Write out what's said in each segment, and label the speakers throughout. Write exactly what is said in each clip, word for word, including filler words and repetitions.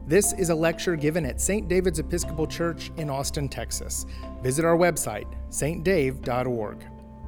Speaker 1: This is a lecture given at Saint David's Episcopal Church in Austin, Texas. Visit our website, s t dave dot org.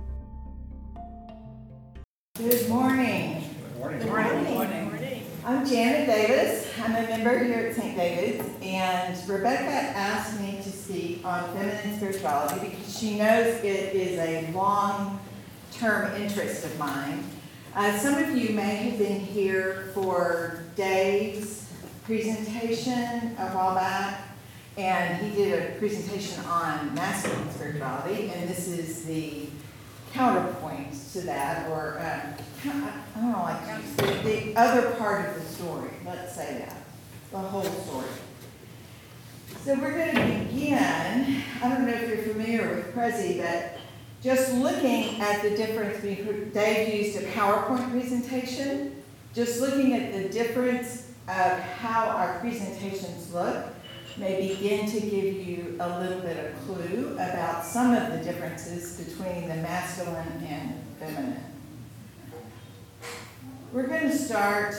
Speaker 2: Good morning.
Speaker 3: Good morning.
Speaker 2: Good morning. Good morning. I'm Janet Davis. I'm a member here at Saint David's, and Rebecca asked me to speak on feminine spirituality because she knows it is a long-term interest of mine. Uh, some of you may have been here for Dave's presentation a while back, and he did a presentation on masculine spirituality, and this is the counterpoint to that, or uh, I don't know, like the, the other part of the story, let's say that, the whole story. So we're going to begin, I don't know if you're familiar with Prezi, but just looking at the difference between, Dave used a PowerPoint presentation, just looking at the difference of how our presentations look may begin to give you a little bit of clue about some of the differences between the masculine and feminine. We're going to start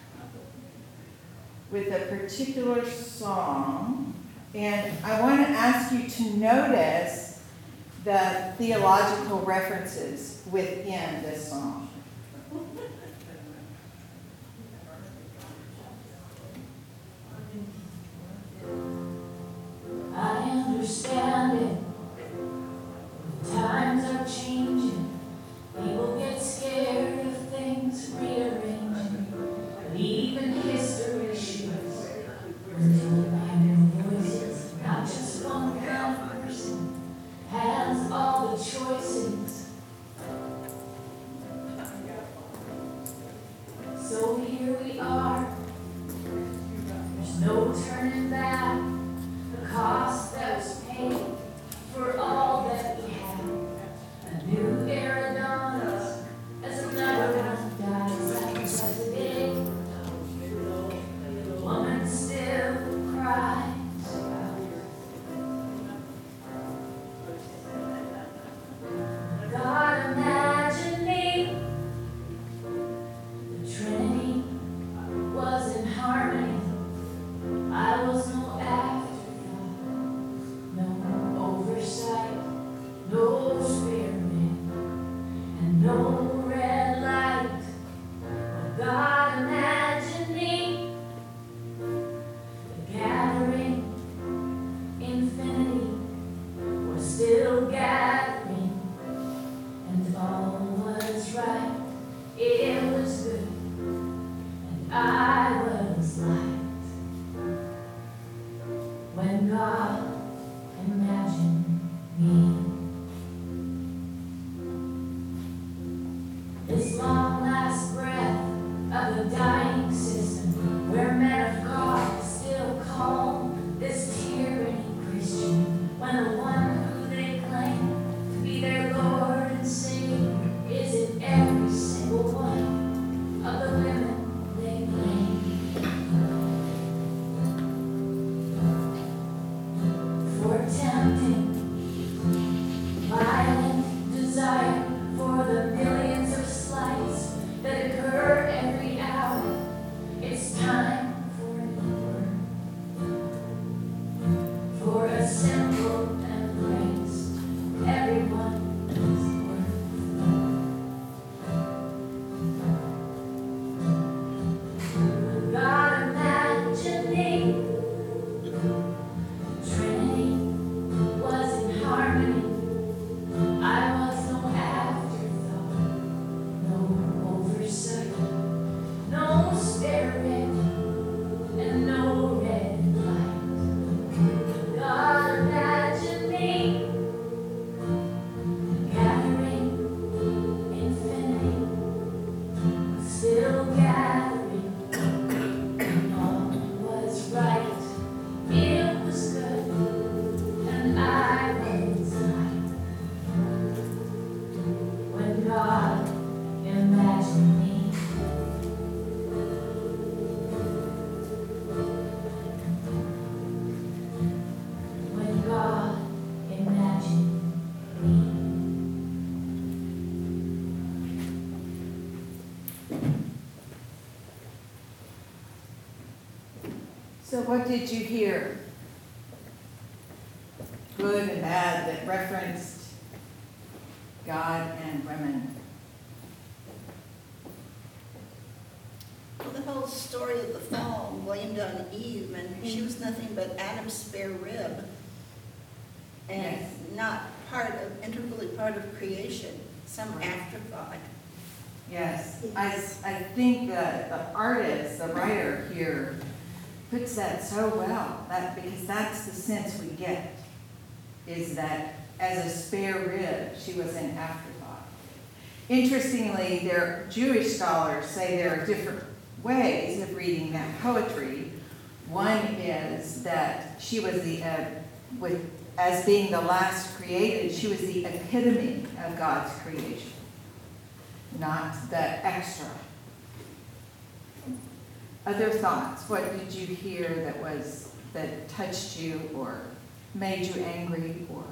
Speaker 2: with a particular song, and I want to ask you to notice the theological references within this song.
Speaker 4: I understand it. Times are changing. People get scared of things rearranging. But even history shows when divided voices, not just one kind of person, has all the choices. So here we are. There's no turning back. The cost that was paid for all that we have. A new era dawns as another one dies like yesterday. The woman still cries out. God, imagine me. The Trinity was in harmony. I was no afterthought, no oversight, no experiment, and no red light. But God, imagine me, the gathering, infinity, was still gathering, and all was right, it was good, and I was light. When God imagined me, this long last breath of a dying system, where men of God still call this tyranny Christian, when the one who they claim to be their Lord and Savior isn't every single one of the women they claim. For tempting, violent desire for the millions of slights that occur every hour. It's time for a new word, for a simple and
Speaker 2: So what did you hear? Good and bad that referenced God and women.
Speaker 3: Well, the whole story of the fall blamed on Eve, and she was nothing but Adam's spare rib, and
Speaker 2: Yes.
Speaker 3: not part of, integrally part of creation, some
Speaker 2: Right.
Speaker 3: afterthought.
Speaker 2: Yes, I, I think that the artist, the writer here, puts that so well, that, because that's the sense we get, is that as a spare rib, she was an afterthought. Interestingly, their Jewish scholars say there are different ways of reading that poetry. One is that she was the, uh, with, as being the last created, she was the epitome of God's creation, not the extra. Other thoughts? What did you hear that was, that touched you or made you angry or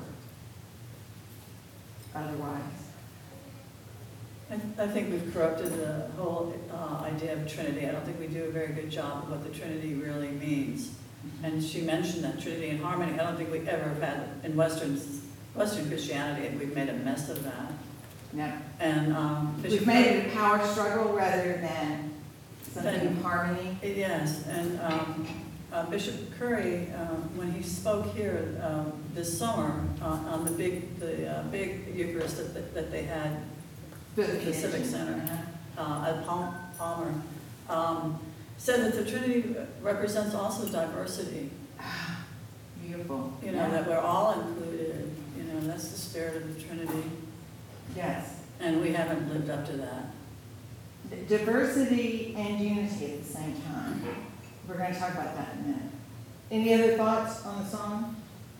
Speaker 2: otherwise?
Speaker 5: I, I think we've corrupted the whole uh, idea of Trinity. I don't think we do a very good job of what the Trinity really means. And she mentioned that Trinity and harmony. I don't think we ever have had in Western Western Christianity, and we've made a mess of that.
Speaker 2: No.
Speaker 5: And um, Bishop
Speaker 2: We've made it a power struggle rather than something
Speaker 5: Then-
Speaker 2: of harmony.
Speaker 5: Yes, and um, uh, Bishop Curry, uh, when he spoke here um, this summer uh, on the big the uh, big Eucharist that, that, that they had at the Civic Center uh, at Pal- Palmer, um, said that the Trinity represents also diversity.
Speaker 2: Beautiful.
Speaker 5: You know, that we're all included. You know, that's the spirit of the Trinity,
Speaker 2: Yes.
Speaker 5: and we haven't lived up to that.
Speaker 2: Diversity and unity at the same time. We're going to talk about that in a minute. Any other thoughts on the song?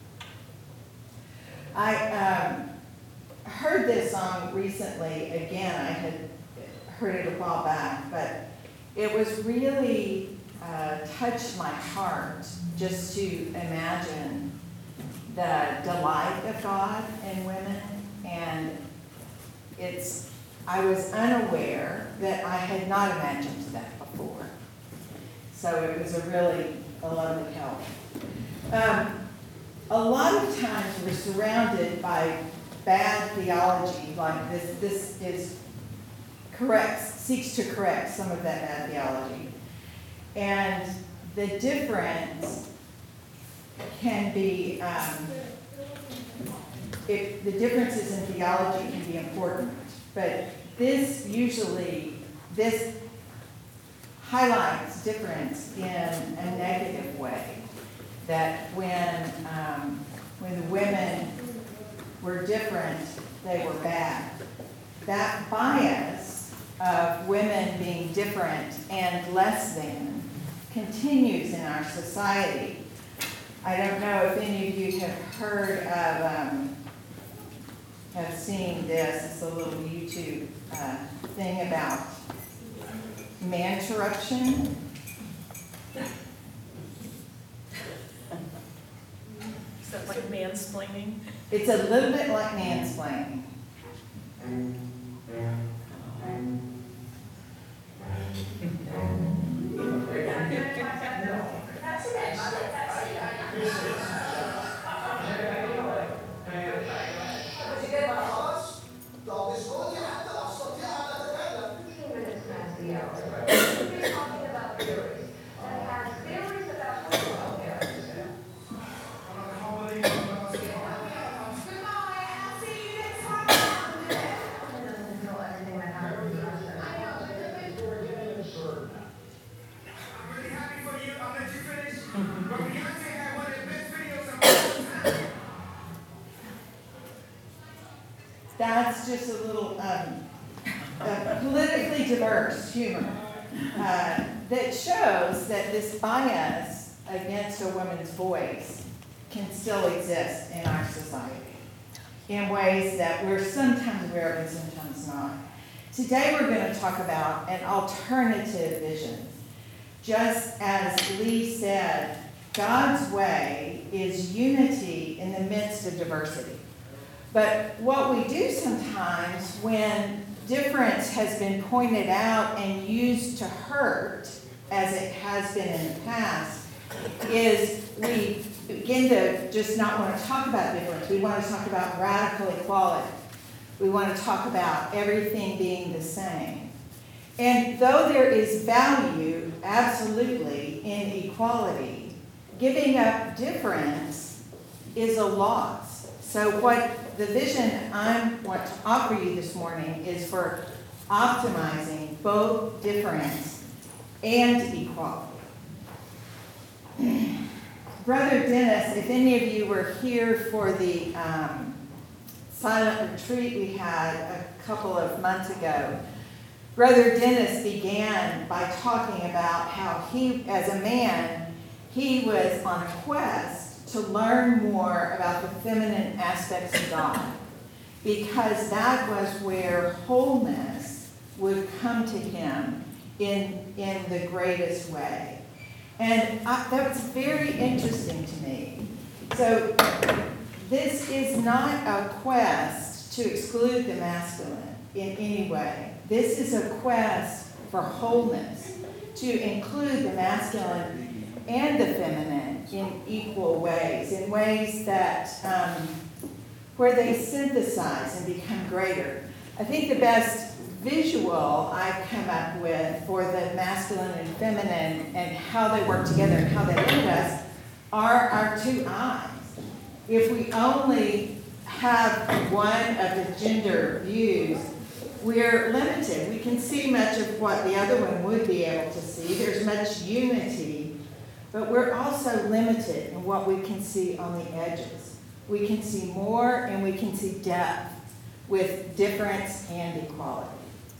Speaker 2: I um, heard this song recently. Again, I had heard it a while back, but it was really uh, touched my heart just to imagine the delight of God in women. And it's, I was unaware that I had not imagined that before. So it was a really a lovely help. Um, a lot of times we're surrounded by bad theology, like this, this is corrects, seeks to correct some of that bad theology. And the difference can be, um, if the differences in theology can be important, but this usually, this highlights difference in a negative way. That when, um, when the women were different, they were bad. That bias of women being different and less than continues in our society. I don't know if any of you have heard of, um, have seen this. It's a little YouTube uh, thing about man-interruption.
Speaker 6: Is that like mansplaining?
Speaker 2: It's a little bit like mansplaining. That's just a little um, uh, politically diverse humor uh, that shows that this bias against a woman's voice can still exist in our society in ways that we're sometimes aware of and sometimes not. Today we're going to talk about an alternative vision. Just as Lee said, God's way is unity in the midst of diversity. But what we do sometimes when difference has been pointed out and used to hurt, as it has been in the past, is we begin to just not want to talk about difference. We want to talk about radical equality. We want to talk about everything being the same. And though there is value, absolutely, in equality, giving up difference is a loss. So what the vision I want to offer you this morning is for optimizing both difference and equality. Brother Dennis, if any of you were here for the um, silent retreat we had a couple of months ago, Brother Dennis began by talking about how he, as a man, he was on a quest to learn more about the feminine aspects of God, because that was where wholeness would come to him in, in the greatest way. And I, that was very interesting to me. So this is not a quest to exclude the masculine in any way. This is a quest for wholeness, to include the masculine and the feminine in equal ways, in ways that, um, where they synthesize and become greater. I think the best visual I've come up with for the masculine and feminine and how they work together and how they lead us are our two eyes. If we only have one of the gender views, we're limited. We can see much of what the other one would be able to see. There's much unity, but we're also limited in what we can see on the edges. We can see more and we can see depth with difference and equality.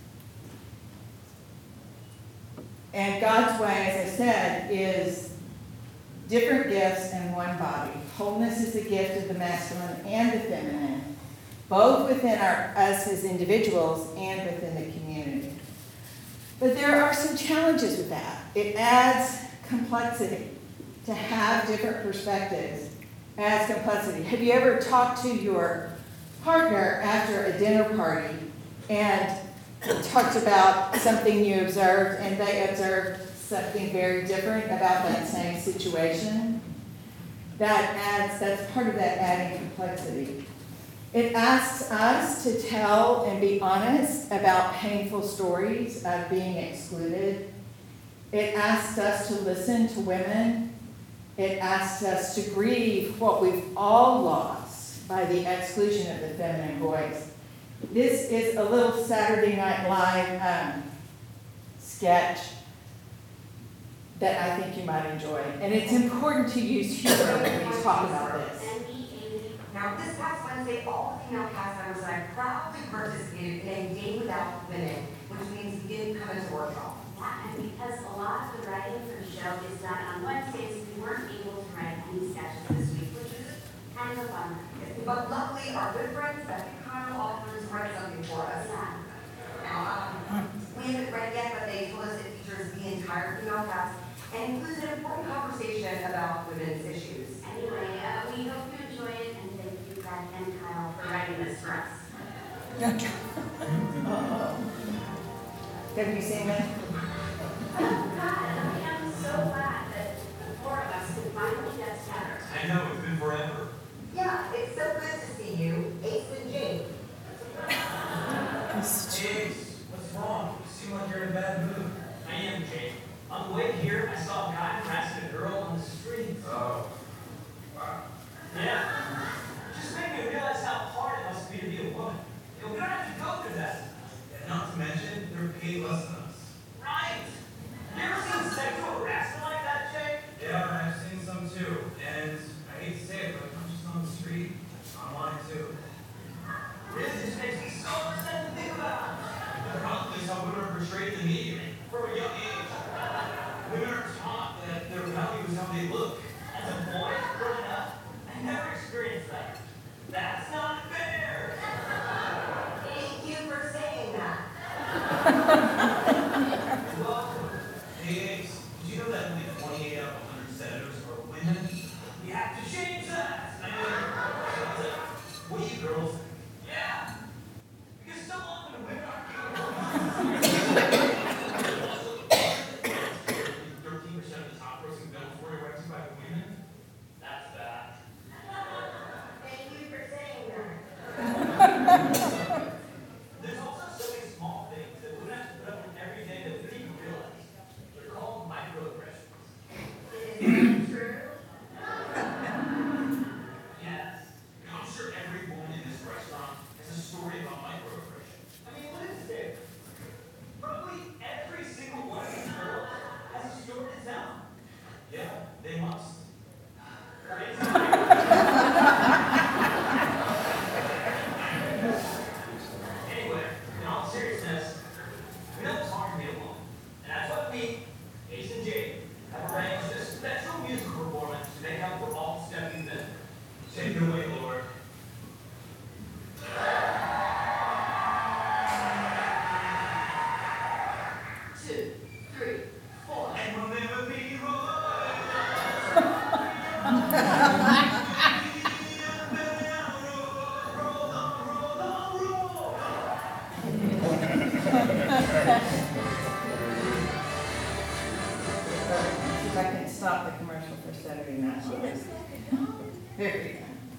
Speaker 2: And God's way, as I said, is different gifts in one body. Wholeness is the gift of the masculine and the feminine, both within our, us as individuals and within the community. But there are some challenges with that. It adds complexity. To have different perspectives adds complexity. Have you ever talked to your partner after a dinner party and talked about something you observed and they observed something very different about that same situation? That adds, that's part of that adding complexity. It asks us to tell and be honest about painful stories of being excluded. It asks us to listen to women. It asks us to grieve what we've all lost by the exclusion of the feminine voice. This is a little Saturday Night Live um, sketch that I think you might enjoy. And it's important to use humor when we talk about this.
Speaker 7: Now, this past Wednesday, all female cast members and I proudly participated in a Day Without Women, which means we didn't come into workshop.
Speaker 8: Yeah, and because a lot of the writing for the show is done on Wednesdays, we weren't able to write any sketches this week, which is kind of a bummer.
Speaker 7: But luckily, our good friends at the Connell authors write something for us.
Speaker 8: Yeah.
Speaker 7: Now, um, we haven't read yet, but they told us it features the entire female cast and includes an important conversation about women's issues.
Speaker 8: Anyway, uh, we hope you enjoy it, and thank you, Brad and Kyle, for writing this for us.
Speaker 2: Uh-oh. Have you seen it?
Speaker 8: Oh, God, I am so glad that the four of us could finally get together.
Speaker 9: I know, it's been forever.
Speaker 7: Yeah, it's so good to see you, Ace and Jake.
Speaker 9: Ace, what's wrong? You seem like you're in a bad mood.
Speaker 10: I am, Jake. On the way here, I saw a guy harassing a girl on the street.
Speaker 9: Oh. Wow.
Speaker 10: Yeah. Just made me realize how hard it must be to be a woman. You know, we don't have to go through that.
Speaker 9: And not to mention, they're paid less than us.
Speaker 10: Right. You ever seen sexual harassment like that, Jake?
Speaker 9: Yeah, I've seen some too. And I hate to say it, but I'm just on the street. Online too.
Speaker 10: This just makes me so upset to think about.
Speaker 9: The problem is how women are portrayed in the media from a young age. Women are taught that their value is how they look.
Speaker 10: As a boy growing up, I never experienced that. That's not fair.
Speaker 7: Thank you for saying that.
Speaker 9: Well, hey Ace, did you know that only twenty-eight out of one hundred senators are women?
Speaker 10: We have to change that.
Speaker 9: I mean, what do you girls think?
Speaker 10: Yeah. Because so often women aren't given
Speaker 8: two, three, four.
Speaker 9: And we'll never be
Speaker 2: See if I can stop the commercial for Saturday Night Live. There we go.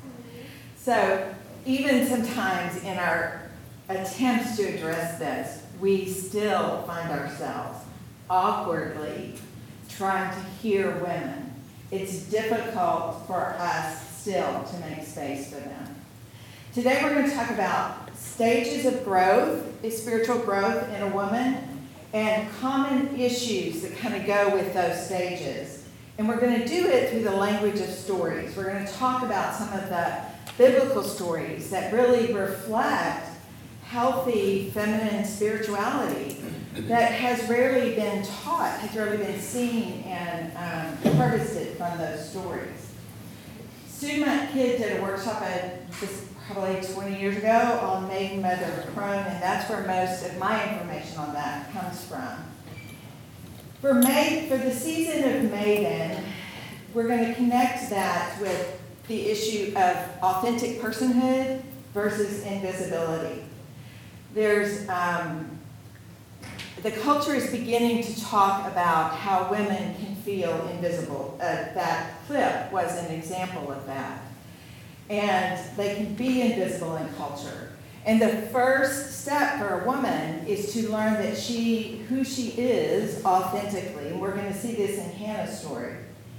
Speaker 2: So even sometimes in our attempts to address this, we still find ourselves awkwardly trying to hear women. It's difficult for us still to make space for them. Today we're going to talk about stages of growth, spiritual growth in a woman, and common issues that kind of go with those stages. And we're going to do it through the language of stories. We're going to talk about some of the biblical stories that really reflect healthy feminine spirituality that has rarely been taught, has rarely been seen and um, harvested from those stories. Student Kid did a workshop at this probably twenty years ago on Maiden Mother of Crone, and that's where most of my information on that comes from. For May, for the season of Maiden, we're going to connect that with the issue of authentic personhood versus invisibility. There's, um, the culture is beginning to talk about how women can feel invisible. Uh, that clip was an example of that. And they can be invisible in culture. And the first step for a woman is to learn that she, who she is authentically. And we're going to see this in Hannah's story.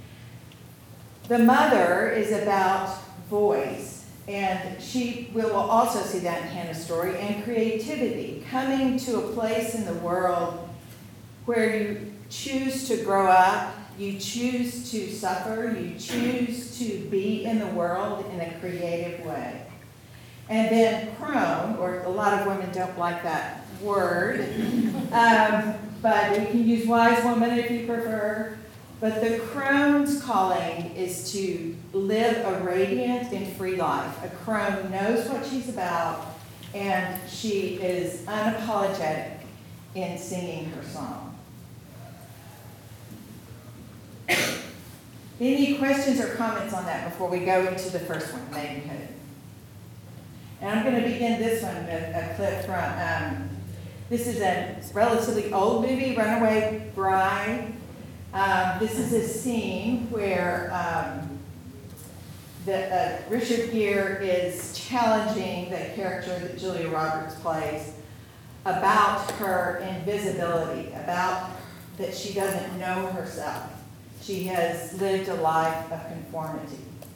Speaker 2: The mother is about voice. And she will also see that in Hannah's story, and creativity, coming to a place in the world where you choose to grow up, you choose to suffer, you choose to be in the world in a creative way. And then crone, or a lot of women don't like that word, um, but you can use wise woman if you prefer. But the crone's calling is to live a radiant and free life. A crone knows what she's about, and she is unapologetic in singing her song. Any questions or comments on that before we go into the first one, maidenhood? And I'm going to begin this one with a clip from, um, this is a relatively old movie, Runaway Bride. Um, this is a scene where um, the, uh, Richard Gere is challenging the character that Julia Roberts plays about her invisibility, about that she doesn't know herself. She has lived a life of conformity.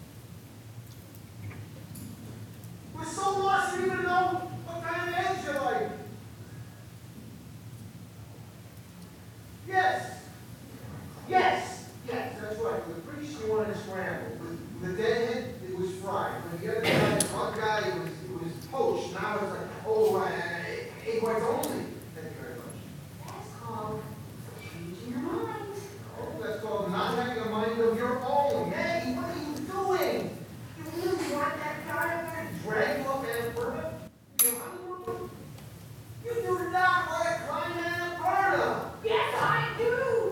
Speaker 9: We're so lost, we don't even know what kind of age you're like. Yes. Yes. Yes, that's right. The priest, you wanted to scramble. The, the deadhead, it was fried. When the other guy, the one guy, it was, it was poached. Now it's like, oh, uh, egg whites only. Thank you very much.
Speaker 8: That's called changing your mind.
Speaker 9: Oh, that's called not having a mind of your own. Maggie, what are you doing?
Speaker 8: You really want that character?
Speaker 9: Drag you up Annapurna? You know, Annapurna? You do not want to climb Annapurna!
Speaker 8: Yes, I do.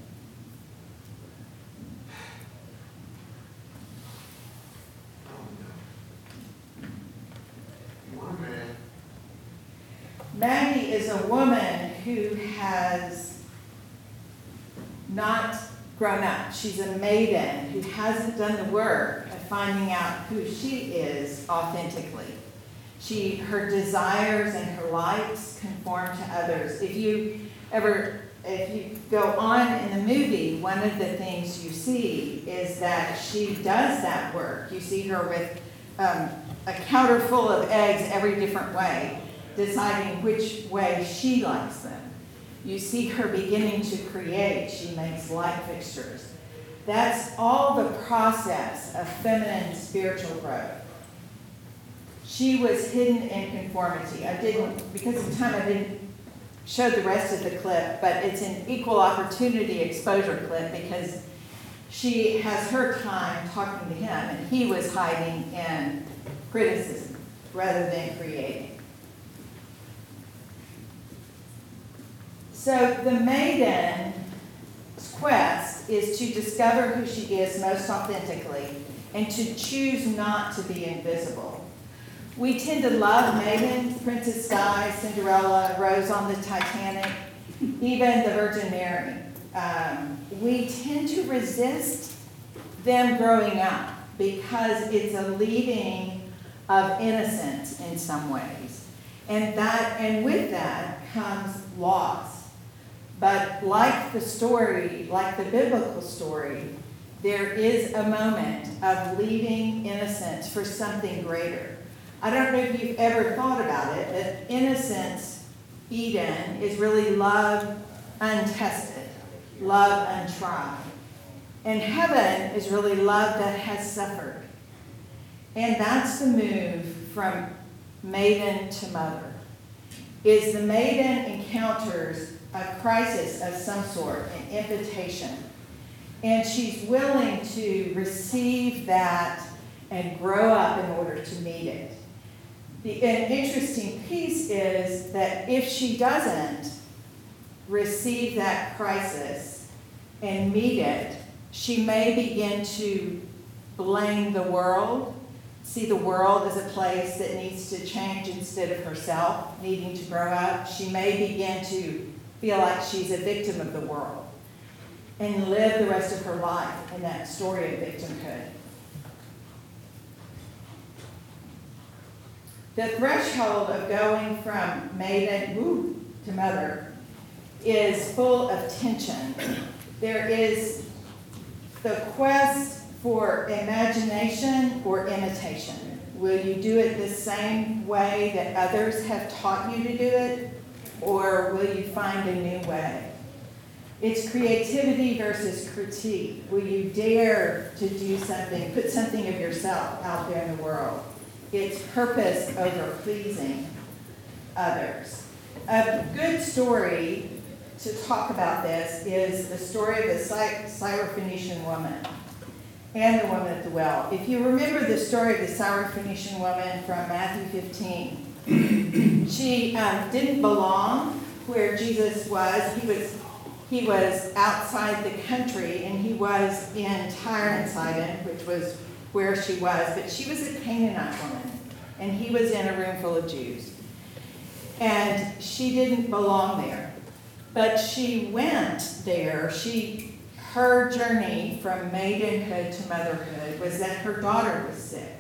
Speaker 9: You want a man?
Speaker 2: Maggie is a woman who has not grown up. She's a maiden who hasn't done the work of finding out who she is authentically. She, her desires and her likes conform to others. If you ever, if you go on in the movie, one of the things you see is that she does that work. You see her with um, a counter full of eggs every different way, deciding which way she likes them. You see her beginning to create. She makes light fixtures. That's all the process of feminine spiritual growth. She was hidden in conformity. I didn't, because of time, I didn't show the rest of the clip, but it's an equal opportunity exposure clip because she has her time talking to him, and he was hiding in criticism rather than creating. So the maiden's quest is to discover who she is most authentically and to choose not to be invisible. We tend to love maidens, Princess Di, Cinderella, Rose on the Titanic, even the Virgin Mary. Um, we tend to resist them growing up because it's a leaving of innocence in some ways. And that, and with that comes loss. But like the story, like the biblical story, there is a moment of leaving innocence for something greater. I don't know if you've ever thought about it, but innocence, Eden, is really love untested, love untried. And heaven is really love that has suffered. And that's the move from maiden to mother. Is the maiden encounters a crisis of some sort, an invitation. And she's willing to receive that and grow up in order to meet it. The, an interesting piece is that if she doesn't receive that crisis and meet it, she may begin to blame the world, see the world as a place that needs to change instead of herself needing to grow up. She may begin to feel like she's a victim of the world and live the rest of her life in that story of victimhood. The threshold of going from maiden woo, to mother is full of tension. There is the quest for imagination or imitation. Will you do it the same way that others have taught you to do it, or will you find a new way? It's creativity versus critique. Will you dare to do something, put something of yourself out there in the world? It's purpose over pleasing others. A good story to talk about this is the story of the Syrophoenician woman and the woman at the well. If you remember the story of the Syrophoenician woman from Matthew fifteen, she um, didn't belong where Jesus was. He was he was outside the country, and he was in Tyre and Sidon, which was where she was. But she was a Canaanite woman, and he was in a room full of Jews. And she didn't belong there. But she went there. She, her journey from maidenhood to motherhood was that her daughter was sick.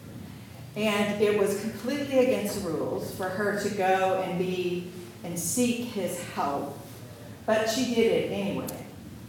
Speaker 2: And it was completely against the rules for her to go and be and seek his help. But she did it anyway.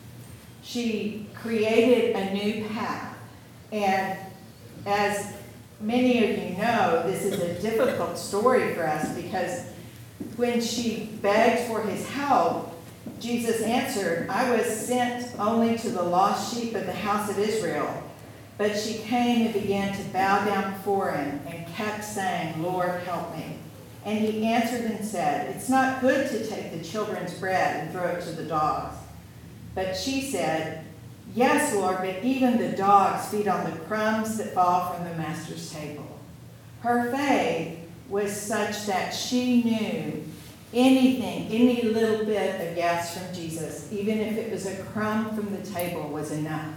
Speaker 2: She created a new path. And as many of you know, this is a difficult story for us because when she begged for his help, Jesus answered, I was sent only to the lost sheep of the house of Israel. But she came and began to bow down before him and kept saying, Lord, help me. And he answered and said, it's not good to take the children's bread and throw it to the dogs. But she said, yes, Lord, but even the dogs feed on the crumbs that fall from the master's table. Her faith was such that she knew anything, any little bit of yes from Jesus, even if it was a crumb from the table, was enough.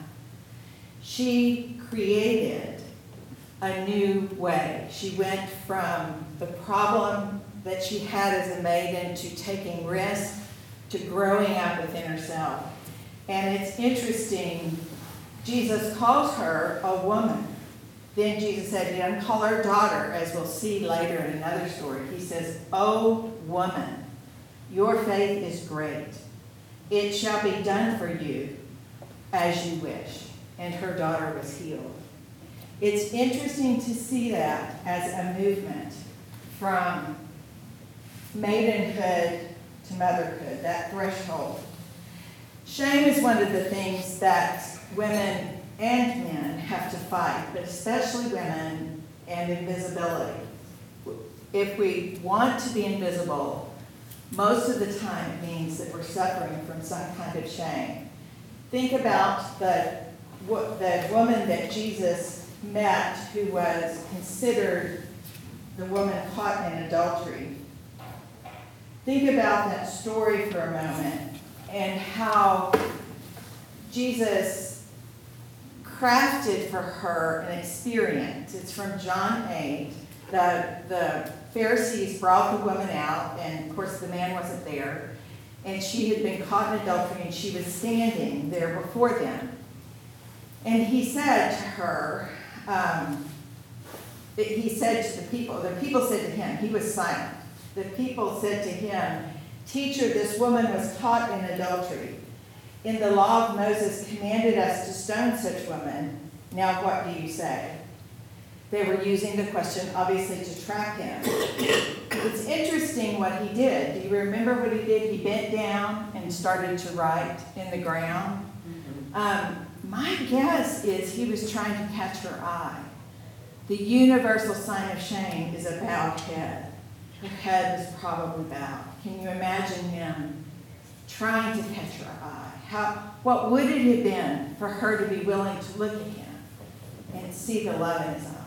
Speaker 2: She created a new way. She went from the problem that she had as a maiden to taking risks to growing up within herself. And it's interesting, Jesus calls her a woman. Then Jesus said, he doesn't call her daughter, as we'll see later in another story. He says, O woman, your faith is great. It shall be done for you as you wish. And her daughter was healed. It's interesting to see that as a movement from maidenhood to motherhood, that threshold. Shame is one of the things that women and men have to fight, but especially women, and invisibility. If we want to be invisible, most of the time it means that we're suffering from some kind of shame. Think about the, the woman that Jesus met who was considered the woman caught in adultery. think about that story for a moment and how Jesus crafted for her an experience. It's from John eight. The, the Pharisees brought the woman out, and of course the man wasn't there. And she had been caught in adultery, and she was standing there before them. And he said to her, um, he said to the people, the people said to him, he was silent. The people said to him, "Teacher, this woman was caught in adultery. In the law of Moses commanded us to stone such women. Now what do you say?" They were using the question, obviously, to trap him. It's interesting what he did. Do you remember what he did? He bent down and started to write in the ground. Um, my guess is he was trying to catch her eye. The universal sign of shame is a bowed head. Her head was probably bowed. Can you imagine him trying to catch her eye? How, what would it have been for her to be willing to look at him and see the love in his eyes?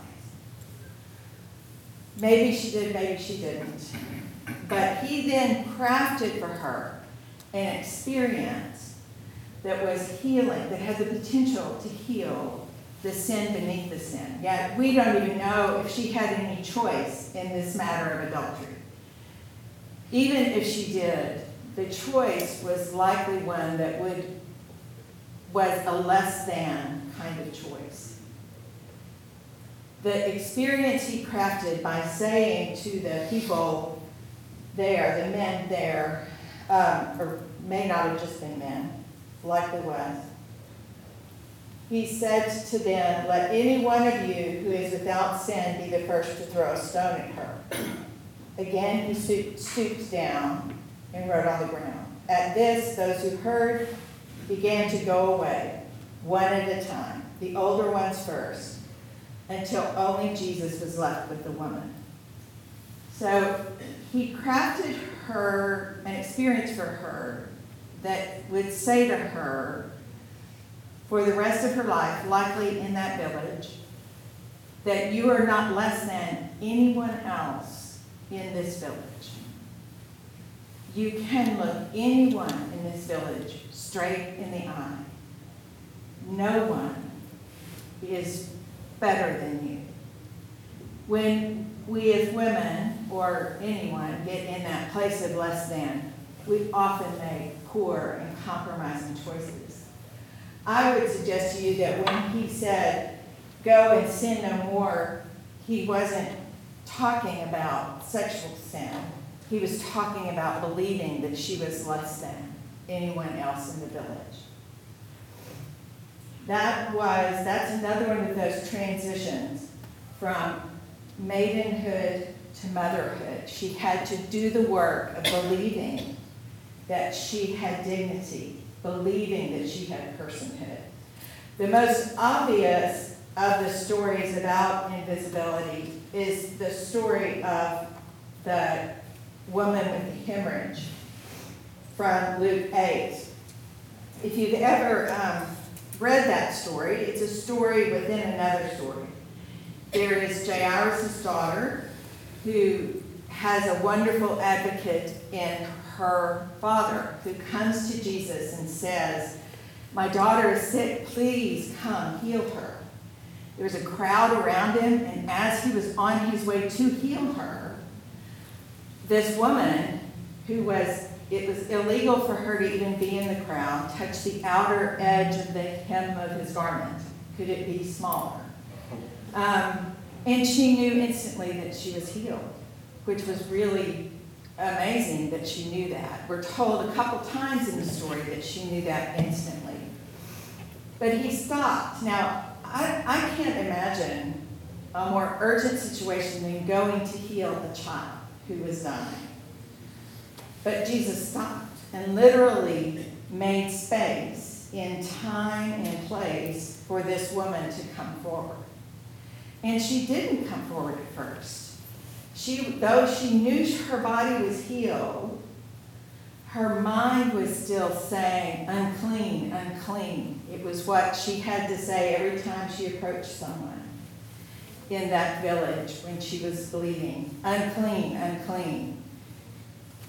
Speaker 2: Maybe she did, maybe she didn't. But he then crafted for her an experience that was healing, that had the potential to heal the sin beneath the sin. Yet we don't even know if she had any choice in this matter of adultery. Even if she did, the choice was likely one that would was a less than kind of choice. The experience he crafted by saying to the people there, the men there, um, or may not have just been men, likely was. He said to them, "Let any one of you who is without sin be the first to throw a stone at her." Again, he stooped, stooped down and wrote on the ground. At this, those who heard began to go away, one at a time, the older ones first, until only Jesus was left with the woman. So he crafted her an experience for her that would say to her, for the rest of her life, likely in that village, that you are not less than anyone else in this village. You can look anyone in this village straight in the eye. No one is better than you. When we as women, or anyone, get in that place of less than, we often make poor and compromising choices. I would suggest to you that when he said, "Go and sin no more," he wasn't talking about sexual sin. He was talking about believing that she was less than anyone else in the village. That was, that's another one of those transitions from maidenhood to motherhood. She had to do the work of believing that she had dignity, believing that she had personhood. The most obvious of the stories about invisibility is the story of the woman with the hemorrhage from Luke eight. If you've ever um, read that story, it's a story within another story. There is Jairus' daughter who has a wonderful advocate in her father who comes to Jesus and says, "My daughter is sick, please come heal her." There was a crowd around him, and as he was on his way to heal her, this woman, who was, it was illegal for her to even be in the crowd, touched the outer edge of the hem of his garment. Could it be smaller? Um, and she knew instantly that she was healed, which was really amazing that she knew that. We're told a couple times in the story that she knew that instantly. But he stopped. Now, I, I can't imagine a more urgent situation than going to heal a child who was dying. But Jesus stopped and literally made space in time and place for this woman to come forward. And she didn't come forward at first. She, though she knew her body was healed, her mind was still saying, "Unclean, unclean." It was what she had to say every time she approached someone in that village when she was bleeding. "Unclean, unclean."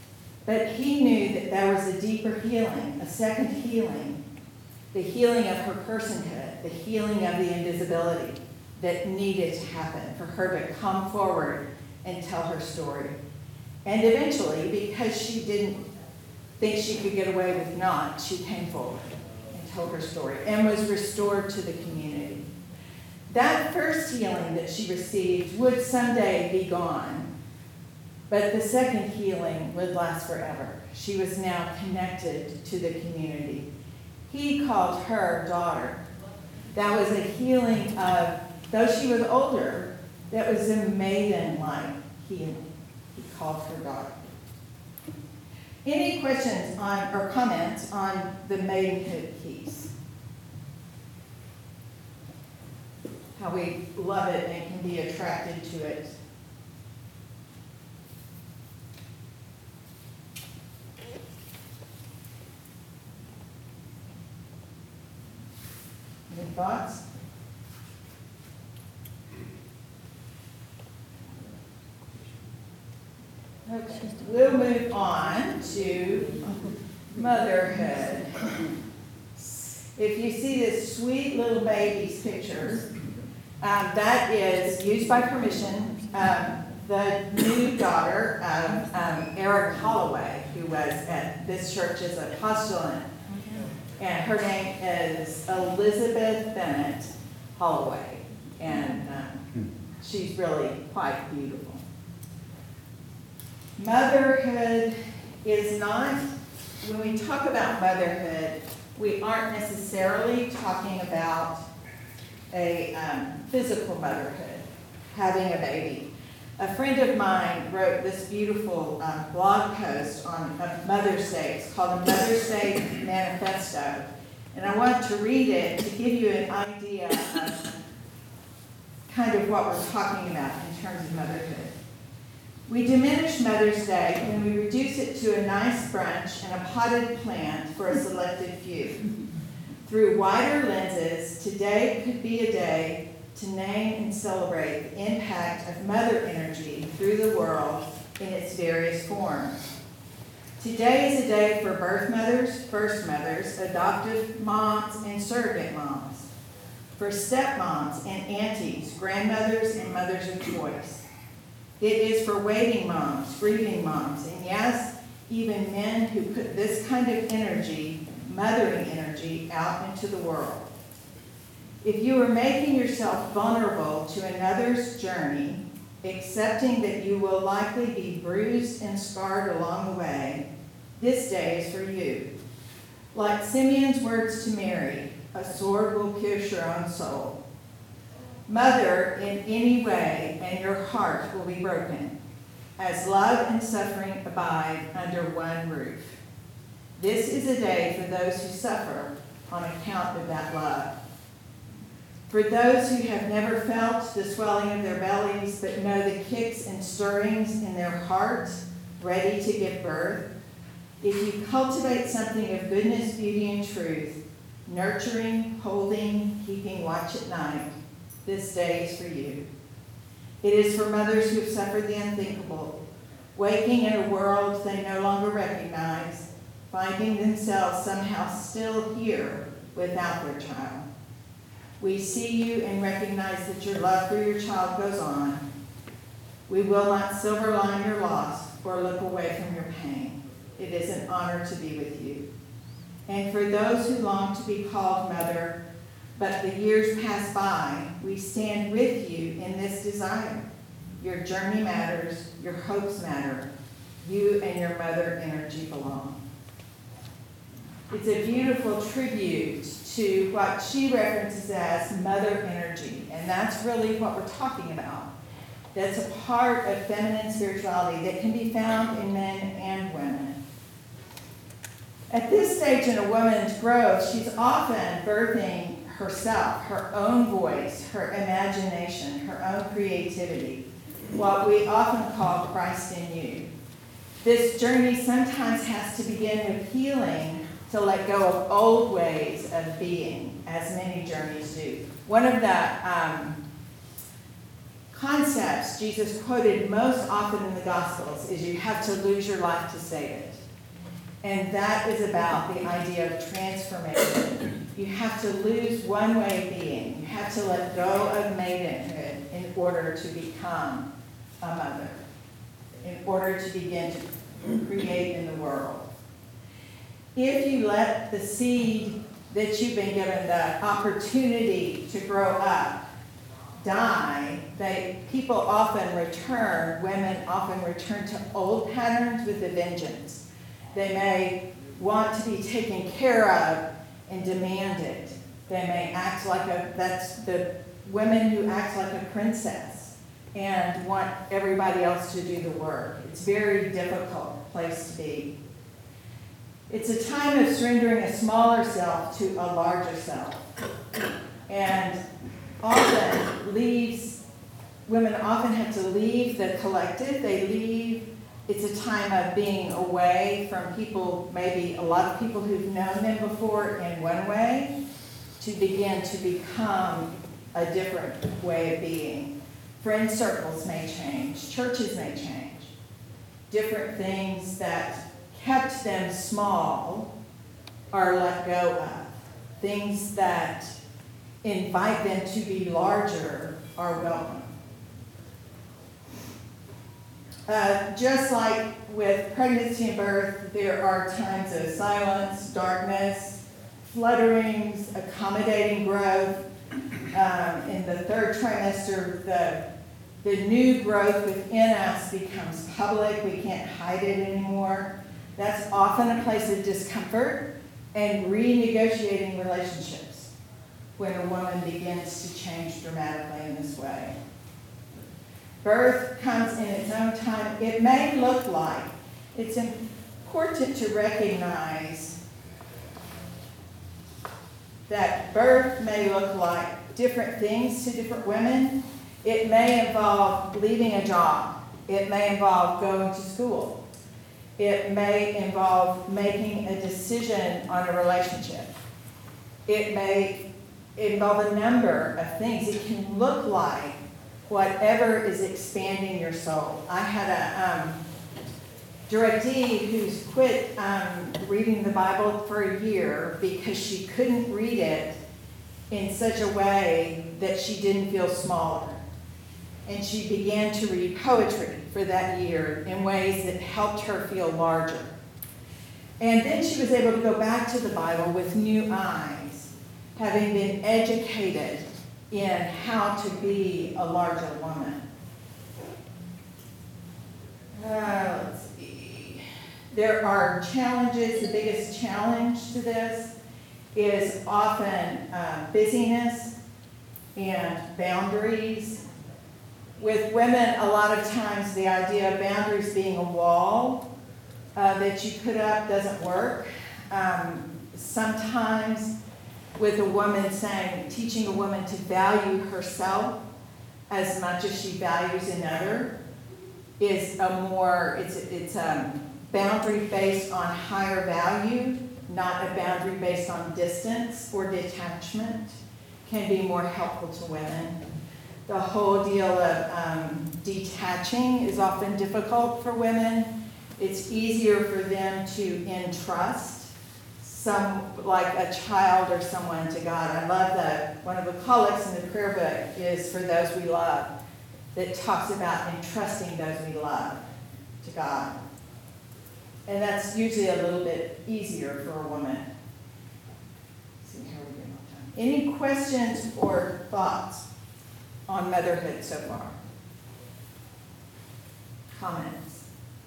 Speaker 2: But he knew that there was a deeper healing, a second healing, the healing of her personhood, the healing of the invisibility that needed to happen for her to come forward and tell her story. And eventually, because she didn't think she could get away with not, she came forward and told her story and was restored to the community. That first healing that she received would someday be gone, but the second healing would last forever. She was now connected to the community. He called her daughter. That was a healing of, though she was older, that was a maiden-like healing. He called her daughter. Any questions on or comments on the maidenhood piece? How we love it and can be attracted to it. Any thoughts? Okay, we'll move on to motherhood. If you see this sweet little baby's picture, um, that is used by permission, um, the new daughter of um, Eric Holloway, who was at this church as a postulant. And her name is Elizabeth Bennett Holloway, and um, she's really quite beautiful. Motherhood is not, when we talk about motherhood, we aren't necessarily talking about a um, physical motherhood, having a baby. A friend of mine wrote this beautiful um, blog post on uh, Mother's Day. It's called the Mother's Day Manifesto. And I want to read it to give you an idea of kind of what we're talking about in terms of motherhood. We diminish Mother's Day when we reduce it to a nice brunch and a potted plant for a selected few. Through wider lenses, today could be a day to name and celebrate the impact of mother energy through the world in its various forms. Today is a day for birth mothers, first mothers, adoptive moms, and surrogate moms, for stepmoms and aunties, grandmothers, and mothers of choice. It is for waiting moms, grieving moms, and yes, even men who put this kind of energy, mothering energy, out into the world. If you are making yourself vulnerable to another's journey, accepting that you will likely be bruised and scarred along the way, this day is for you. Like Simeon's words to Mary, a sword will pierce your own soul. Mother in any way, and your heart will be broken, as love and suffering abide under one roof. This is a day for those who suffer on account of that love. For those who have never felt the swelling of their bellies, but know the kicks and stirrings in their hearts, ready to give birth, if you cultivate something of goodness, beauty, and truth, nurturing, holding, keeping watch at night, this day is for you. It is for mothers who have suffered the unthinkable, waking in a world they no longer recognize, finding themselves somehow still here without their child. We see you and recognize that your love for your child goes on. We will not silver line your loss or look away from your pain. It is an honor to be with you. And for those who long to be called mother, but the years pass by, we stand with you in this desire. Your journey matters, your hopes matter. You and your mother energy belong. It's a beautiful tribute to what she references as mother energy, and that's really what we're talking about. That's a part of feminine spirituality that can be found in men and women. At this stage in a woman's growth, she's often birthing herself, her own voice, her imagination, her own creativity, what we often call Christ in you. This journey sometimes has to begin with healing to let go of old ways of being, as many journeys do. One of the um, concepts Jesus quoted most often in the Gospels is you have to lose your life to save it. And that is about the idea of transformation. You have to lose one way of being. You have to let go of maidenhood in order to become a mother, in order to begin to create in the world. If you let the seed that you've been given the opportunity to grow up die, they, people often return, women often return to old patterns with a vengeance. They may want to be taken care of and demanded. They may act like a, that's the women who act like a princess and want everybody else to do the work. It's a very difficult place to be. It's a time of surrendering a smaller self to a larger self. And often leaves, women often have to leave the collective. They leave, it's a time of being away from people, maybe a lot of people who've known them before in one way, to begin to become a different way of being. Friend circles may change, churches may change. Different things that kept them small are let go of. Things that invite them to be larger are welcome. Uh, just like with pregnancy and birth, there are times of silence, darkness, flutterings, accommodating growth. Um, in the third trimester, the, the new growth within us becomes public. We can't hide it anymore. That's often a place of discomfort and renegotiating relationships when a woman begins to change dramatically in this way. Birth comes in its own time. It may look like, it's important to recognize that birth may look like different things to different women. It may involve leaving a job. It may involve going to school. It may involve making a decision on a relationship. It may involve a number of things. It can look like whatever is expanding your soul. I had a um, directee who's quit um, reading the Bible for a year because she couldn't read it in such a way that she didn't feel smaller. And she began to read poetry for that year in ways that helped her feel larger. And then she was able to go back to the Bible with new eyes, having been educated in how to be a larger woman. Uh, let's see. There are challenges. The biggest challenge to this is often uh, busyness and boundaries. With women, a lot of times the idea of boundaries being a wall uh, that you put up doesn't work. Um, sometimes with a woman saying, teaching a woman to value herself as much as she values another is a more, it's, it's a boundary based on higher value, not a boundary based on distance or detachment, can be more helpful to women. The whole deal of um, detaching is often difficult for women. It's easier for them to entrust some, like a child or someone to God. I love that one of the collects in the prayer book is for those we love, that talks about entrusting those we love to God. And that's usually a little bit easier for a woman. Let's see how we're doing on time. Any questions or thoughts on motherhood so far? Comments?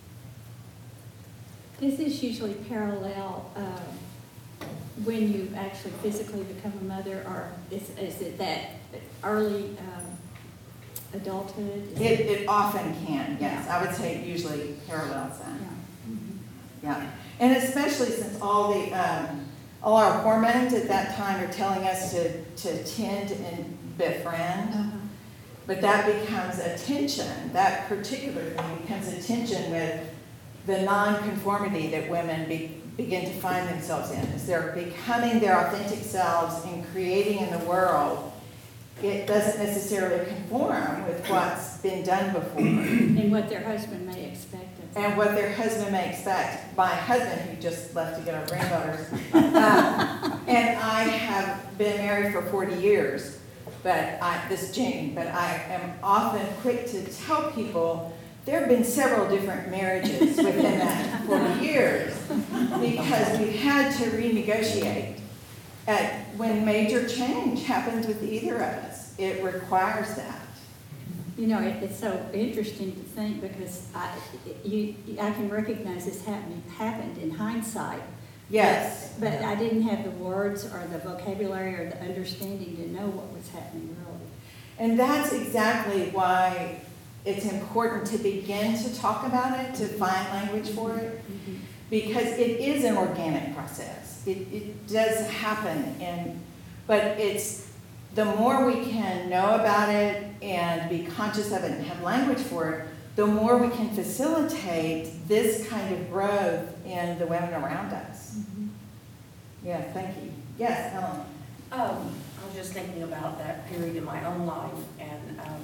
Speaker 11: This is usually parallel um, when you actually physically become a mother, or is, is it that early um, adulthood? Is
Speaker 2: It, it often can, yes. I would say it usually parallels that.
Speaker 11: Yeah. Mm-hmm.
Speaker 2: Yeah. And especially since all the um, all our hormones at that time are telling us to, to tend and befriend.
Speaker 11: Uh-huh.
Speaker 2: But that becomes a tension. That particular thing becomes a tension with the nonconformity that women be, begin to find themselves in. As they're becoming their authentic selves and creating in the world, it doesn't necessarily conform with what's been done before.
Speaker 11: And what their husband may expect of them.
Speaker 2: And what their husband may expect. My husband, who just left to get our granddaughters, um, and I have been married for forty years, but I, this is Jane, but I am often quick to tell people there have been several different marriages within that forty years because we've had to renegotiate. At, when major change happens with either of us, it requires that.
Speaker 11: You know, it, it's so interesting to think because I, you, I can recognize this happening, happened in hindsight.
Speaker 2: Yes.
Speaker 11: But, but I didn't have the words or the vocabulary or the understanding to know what was happening really.
Speaker 2: And that's exactly why it's important to begin to talk about it, to find language for it,
Speaker 11: Mm-hmm.
Speaker 2: because it is an organic process. It, it does happen, and but it's the more we can know about it and be conscious of it and have language for it, the more we can facilitate this kind of growth in the women around us.
Speaker 11: Mm-hmm.
Speaker 2: Yeah, thank you. Yes, Ellen.
Speaker 12: Um, I was just thinking about that period in my own life, and um,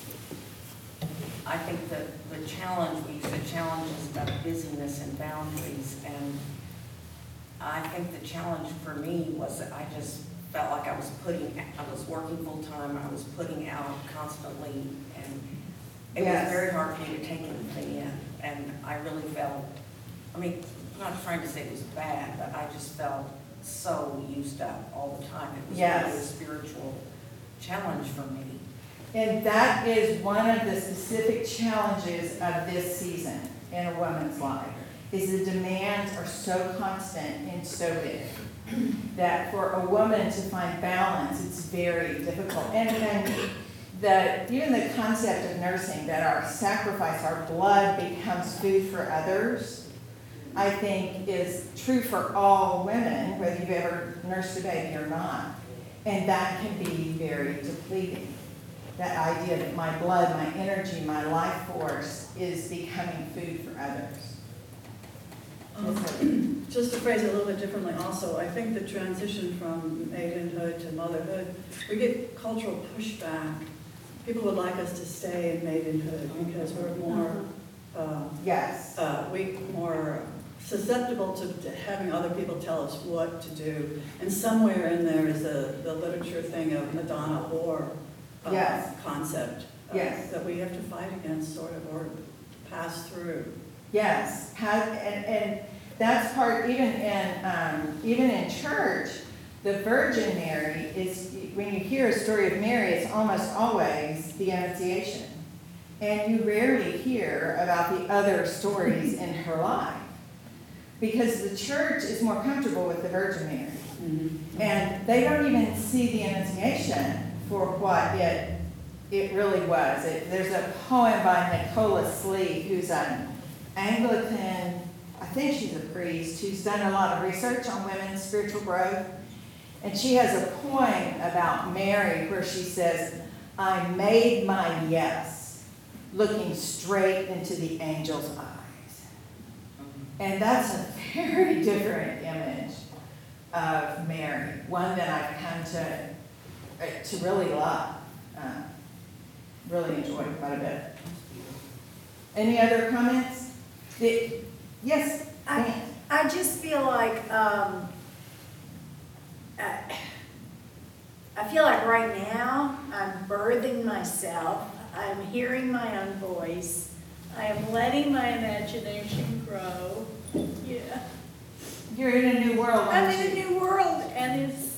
Speaker 12: I think that the challenge, we said challenges about busyness and boundaries, and I think the challenge for me was that I just felt like I was putting, I was working full-time, I was putting out constantly, and it
Speaker 2: Yes.
Speaker 12: was very hard for me to take anything in, and I really felt, I mean, I'm not trying to say it was bad, but I just felt so used up all the time. It was
Speaker 2: Yes.
Speaker 12: really a spiritual challenge for me.
Speaker 2: And that is one of the specific challenges of this season in a woman's life, is the demands are so constant and so big that for a woman to find balance, it's very difficult. And then the, even the concept of nursing, that our sacrifice, our blood becomes food for others, I think is true for all women, whether you've ever nursed a baby or not. And that can be very depleting. That idea that my blood, my energy, my life force is becoming food for others.
Speaker 5: Um, Just to phrase it a little bit differently also, I think the transition from maidenhood to motherhood, we get cultural pushback. People would like us to stay in maidenhood because we're more, uh,
Speaker 2: Yes.
Speaker 5: uh, we more susceptible to, to having other people tell us what to do. And somewhere in there is a, the literature thing of Madonna or uh,
Speaker 2: Yes.
Speaker 5: concept uh,
Speaker 2: Yes.
Speaker 5: that we have to fight against, sort of, or pass through.
Speaker 2: Yes, how, and, and that's part, even in, um, even in church, the Virgin Mary is, when you hear a story of Mary, it's almost always the Annunciation. And you rarely hear about the other stories in her life. Because the church is more comfortable with the Virgin Mary.
Speaker 5: Mm-hmm.
Speaker 2: And they don't even see the Annunciation for what it, it really was. It, there's a poem by Nicola Slee, who's an Anglican, I think she's a priest, who's done a lot of research on women's spiritual growth. And she has a poem about Mary where she says, I made my yes, looking straight into the angel's eyes. And that's a very different image of Mary, one that I've come to, to really love, uh, really enjoy quite a bit. Any other comments? The, yes,
Speaker 13: I, I just feel like, um, I, I feel like right now I'm birthing myself. I'm hearing my own voice. I am letting my imagination grow. Yeah.
Speaker 2: You're in a new world,
Speaker 13: I'm
Speaker 2: aren't
Speaker 13: in
Speaker 2: you?
Speaker 13: a new world, and it's,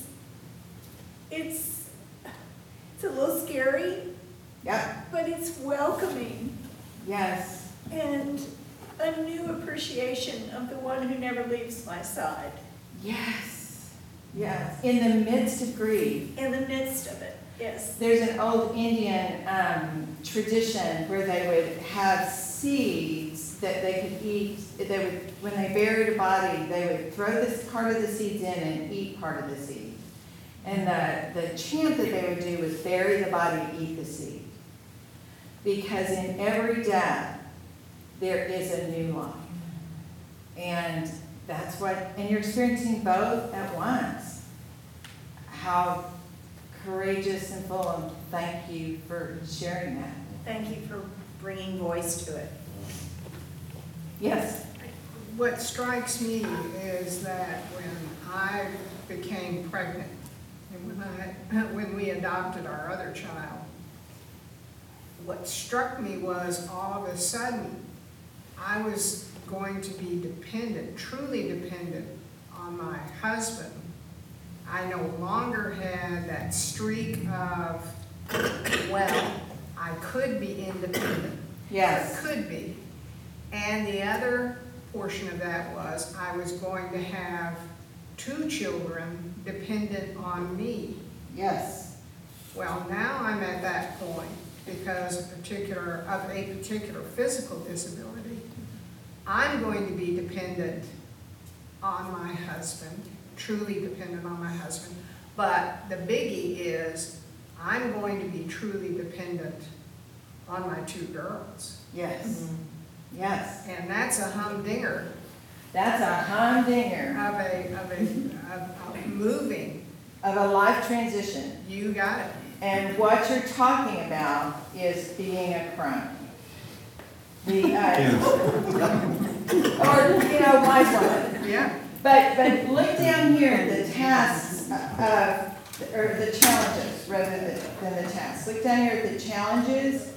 Speaker 13: it's, it's a little scary.
Speaker 2: Yep.
Speaker 13: But it's welcoming.
Speaker 2: Yes.
Speaker 13: And a new appreciation of the one who never leaves my side.
Speaker 2: Yes. Yes. In the midst of grief.
Speaker 13: In the midst of it, yes.
Speaker 2: There's an old Indian um, tradition where they would have seeds that they could eat. They would, when they buried a body, they would throw this part of the seeds in and eat part of the seed. And the, the chant that they would do was bury the body, eat the seed. Because in every death, there is a new life. And that's what, and you're experiencing both at once. How courageous and full, and thank you for sharing that.
Speaker 13: Thank you for bringing voice to it.
Speaker 2: Yes?
Speaker 14: What strikes me is that when I became pregnant and when I, when we adopted our other child, what struck me was all of a sudden I was going to be dependent, truly dependent on my husband. I no longer had that streak of, well, I could be independent.
Speaker 2: Yes.
Speaker 14: I could be. And the other portion of that was I was going to have two children dependent on me.
Speaker 2: Yes.
Speaker 14: Well, now I'm at that point because a particular, of a particular physical disability. I'm going to be dependent on my husband, truly dependent on my husband. But the biggie is I'm going to be truly dependent on my two girls.
Speaker 2: Yes. Mm-hmm. Yes.
Speaker 14: And that's a humdinger.
Speaker 2: That's a humdinger.
Speaker 14: Of a, of a, of, of moving.
Speaker 2: Of a life transition.
Speaker 14: You got it.
Speaker 2: And what you're talking about is being a crone. The, uh, or, you know, wise woman.
Speaker 14: Yeah.
Speaker 2: But, but look down here at the tasks of, or the challenges rather than, than the tasks. Look down here at the challenges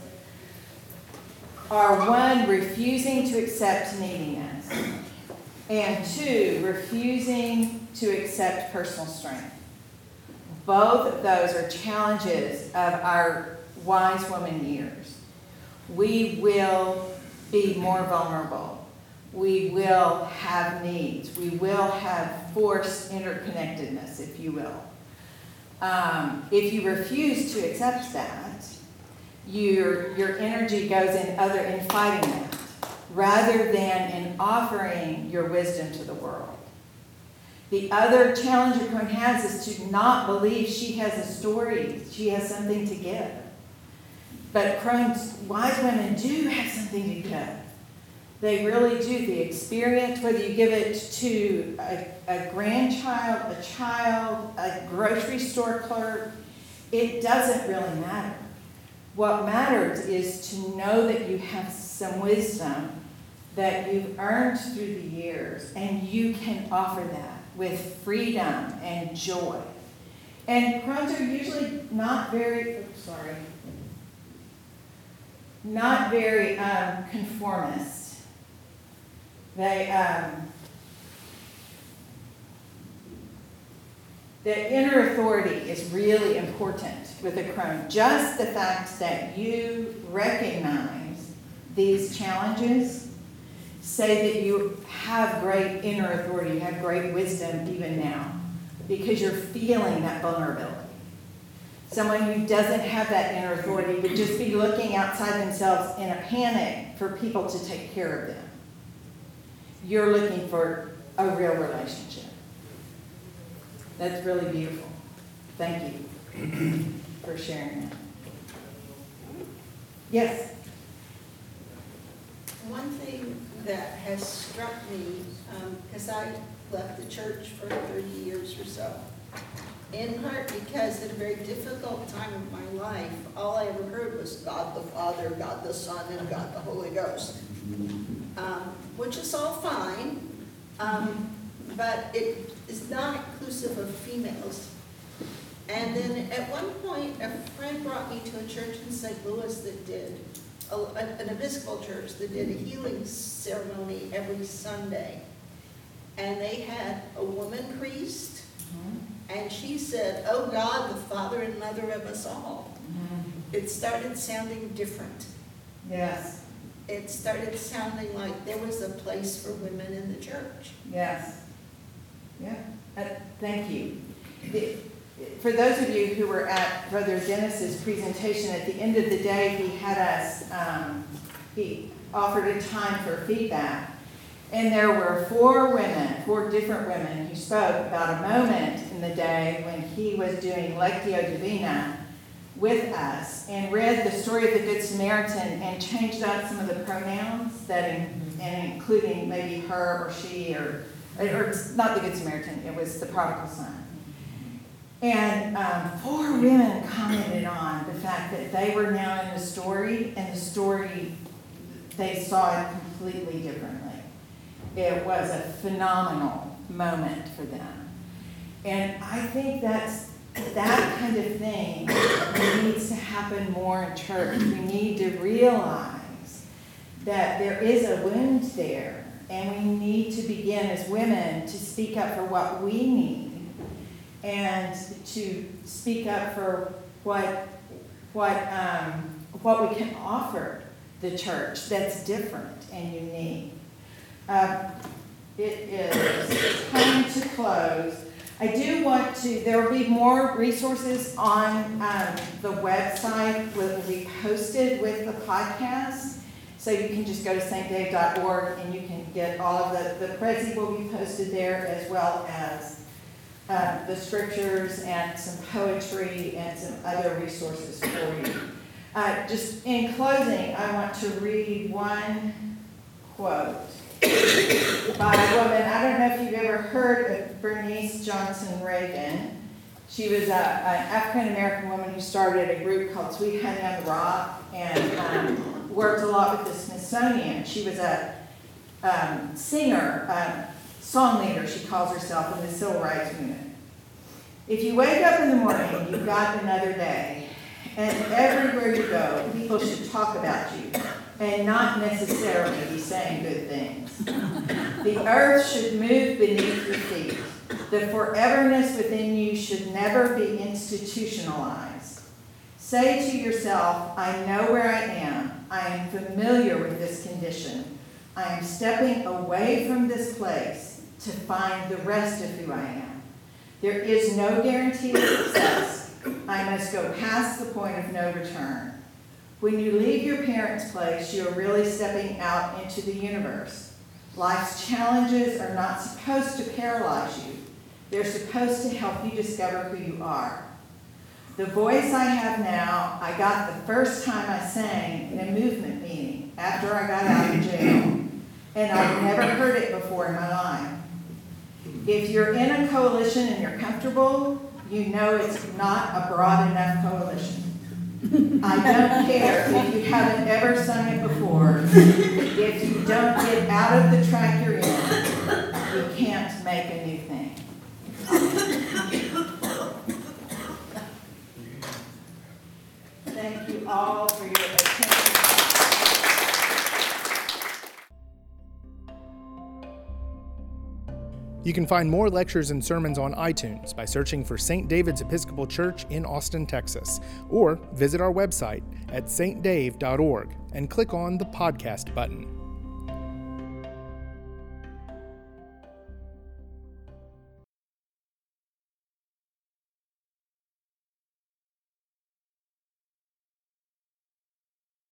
Speaker 2: are one, refusing to accept neediness, and two, refusing to accept personal strength. Both of those are challenges of our wise woman years. We will be more vulnerable. We will have needs. We will have forced interconnectedness, if you will. Um, if you refuse to accept that, your, your energy goes in other in fighting that, rather than in offering your wisdom to the world. The other challenge a crone has is to not believe she has a story, she has something to give. But crones, wise women do have something to give. They really do. The experience, whether you give it to a, a grandchild, a child, a grocery store clerk, it doesn't really matter. What matters is to know that you have some wisdom that you've earned through the years, and you can offer that with freedom and joy. And crones are usually not very, oops, sorry, not very um, conformist. They, um, the inner authority is really important with a crone. Just the fact that you recognize these challenges say that you have great inner authority, you have great wisdom even now, because you're feeling that vulnerability. Someone who doesn't have that inner authority would just be looking outside themselves in a panic for people to take care of them. You're looking for a real relationship. That's really beautiful. Thank you for sharing that. Yes?
Speaker 3: One thing that has struck me, because um, I left the church for thirty years or so, in part because at a very difficult time of my life, all I ever heard was God the Father, God the Son, and God the Holy Ghost, um, which is all fine, um, but it is not inclusive of females. And then at one point, a friend brought me to a church in Saint Louis that did, a, an Episcopal church that did a healing ceremony every Sunday. And they had a woman priest, and she said, "Oh God, the Father and Mother of us all." Mm-hmm. It started sounding different.
Speaker 2: Yes.
Speaker 3: It started sounding like there was a place for women in the church.
Speaker 2: Yes. Yeah. Uh, thank you. The, for those of you who were at Brother Dennis's presentation, at the end of the day, he had us, um, he offered a time for feedback. And there were four women, four different women who spoke about a moment in the day when he was doing Lectio Divina with us and read the story of the Good Samaritan and changed out some of the pronouns, that in, and including maybe her or she, or, or not the Good Samaritan, it was the prodigal son. And um, four women commented on the fact that they were now in the story, and the story, they saw it completely differently. It was a phenomenal moment for them. And I think that's, that kind of thing needs to happen more in church. We need to realize that there is a wound there, and we need to begin as women to speak up for what we need, and to speak up for what, what, um, what we can offer the church that's different and unique. Uh, it is time to close. I do want to, there will be more resources on um, the website will be posted with the podcast. So you can just go to saint dave dot org and you can get all of the, the Prezi will be posted there, as well as Uh, the scriptures and some poetry and some other resources for you. Uh, just in closing, I want to read one quote by a woman. I don't know if you've ever heard of Bernice Johnson Reagan. She was a, an African-American woman who started a group called Sweet Honey on the Rock and um, worked a lot with the Smithsonian. She was a um, singer, um, song leader, she calls herself, in the civil rights movement. If you wake up in the morning, you've got another day, and everywhere you go, people should talk about you and not necessarily be saying good things. The earth should move beneath your feet. The foreverness within you should never be institutionalized. Say to yourself, I know where I am. I am familiar with this condition. I am stepping away from this place to find the rest of who I am. There is no guarantee of success. I must go past the point of no return. When you leave your parents' place, you are really stepping out into the universe. Life's challenges are not supposed to paralyze you. They're supposed to help you discover who you are. The voice I have now, I got the first time I sang in a movement meeting after I got out of jail, and I've never heard it before in my life. If you're in a coalition and you're comfortable, you know it's not a broad enough coalition. I don't care if you haven't ever sung it before. If you don't get out of the track you're in, you can't make a new thing. Thank you all for your attention.
Speaker 1: You can find more lectures and sermons on iTunes by searching for Saint David's Episcopal Church in Austin, Texas, or visit our website at saint dave dot org and click on the podcast button.